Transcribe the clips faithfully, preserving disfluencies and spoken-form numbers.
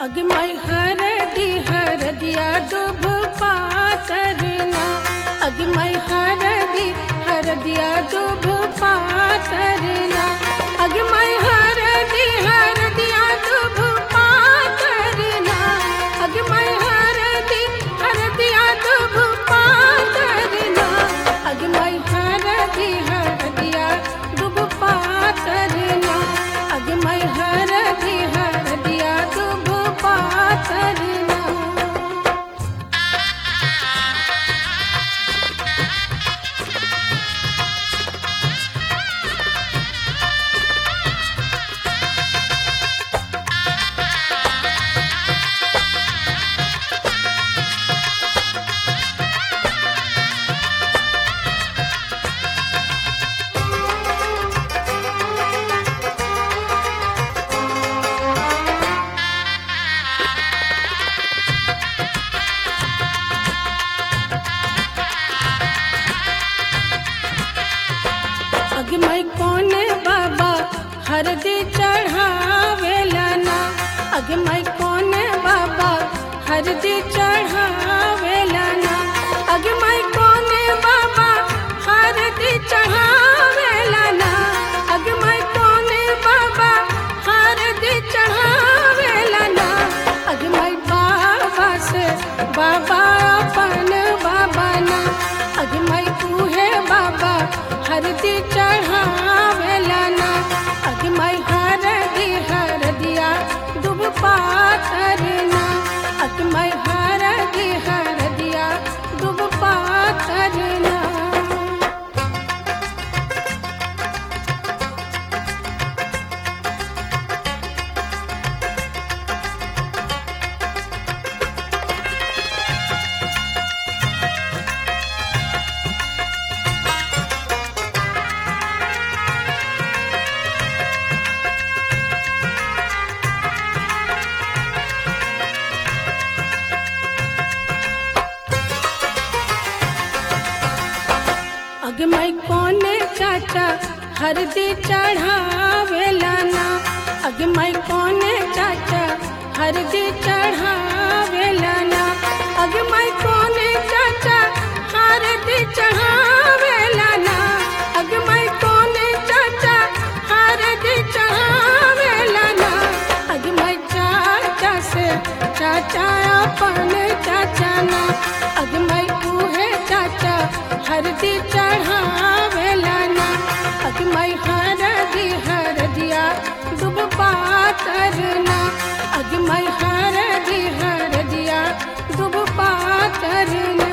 अगमय हरदि हरदिया दुभ पातरना अगमय हरदि हरदिया दुभ पातरना अगमय हरदि हरदिया दुभ पातरना अगमय हरदि हरदिया दुभ पातरना अगमय हरदि हरदिया दुभ पातरना अगमय हरदि हरदिया दुभ पातरना। अगमय कोने बाबा हरदि चढ़ावेला ना अगमय कोने बाबा हरदि चढ़ावेला ना अगमय कोने बाबा हरदि चढ़ावेला ना अगमय कोने बाबा हरदि चढ़ावेला ना अगमय बाबा से बाबा अपन बाबा ना अगमय उहे बाबा हरदि चढ़ावेला ना अगमय हरदि हरदिया दुभ पातरना अगमय हरदि हरदिया दुभ पातरना। अगमय कोने चाचा हरदि चढ़ावेला ना अगमय कोने चाचा हरदि चढ़ावेला ना अगमय कोने चाचा हरदि चढ़ावेला ना अगमय कोने चाचा हरदि चढ़ावेला ना अगमय चाचा से चाचा अपन चाचा ना अगमय उहे चाचा हरदि चढ़ावेला ना अगमय हरदि हरदिया दुभ पातरना अगमय हरदि हरदिया दुभ पातरना।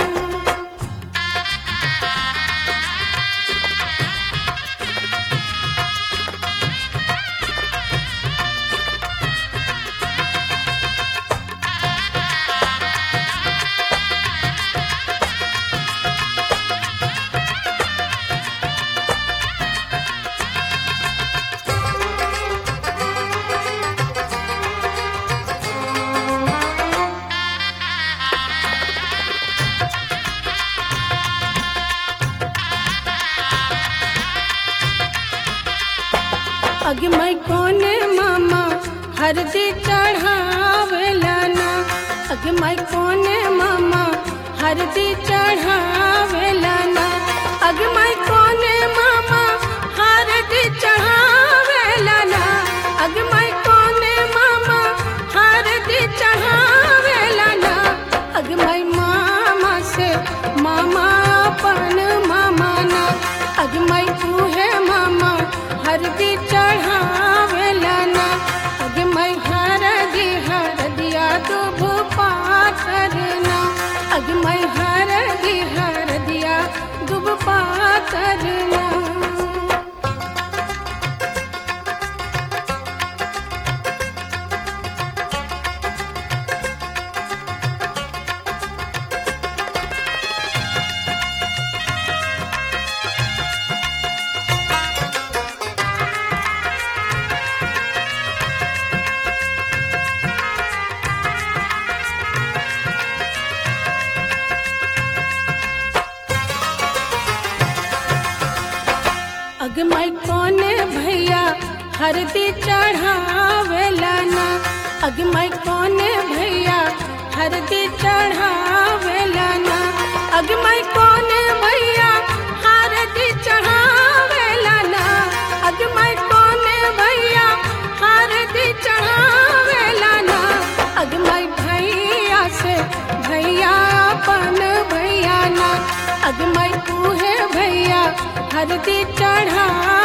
अगमय कोने मामा हरदि चढ़ावेला ना अगमय कोने मामा हरदि चढ़ावेला ना अगमय कोने मामा हरदि चढ़ावेला ना अगमय कोने मामा हरदि चढ़ावेला ना अगमय मामा से मामा अपन मामा ना अगमय उहे मामा हरदि चढ़ावेला ना अगमय हरदि हरदिया दुभ पातरना अगमय हरदि हरदिया दुभ पातरना। अगमय कोने भैया हरदि चढ़ावेला ना अग मैं कोने भैया हरदी चढ़ावेला ना अग मैं कोने भैया हरदी चढ़ावेला ना अग मैं कोने भैया हरदी चढ़ावेला ना अग मैं भैया से भैया अपन भैया ना अग मैं तूहे भैया हरदी चढ़ा